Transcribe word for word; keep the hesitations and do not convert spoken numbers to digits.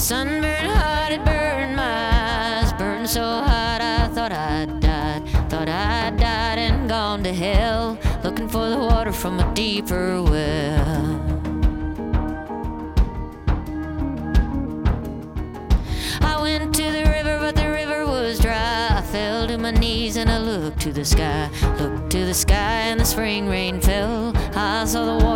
Sunburned heart, it burned my eyes, burned so hot I thought I'd died, thought I'd died and gone to hell, looking for the water from a deeper well. I went to the river, but the river was dry. I fell to my knees and I looked to the sky, looked to the sky and the spring rain fell. I saw the water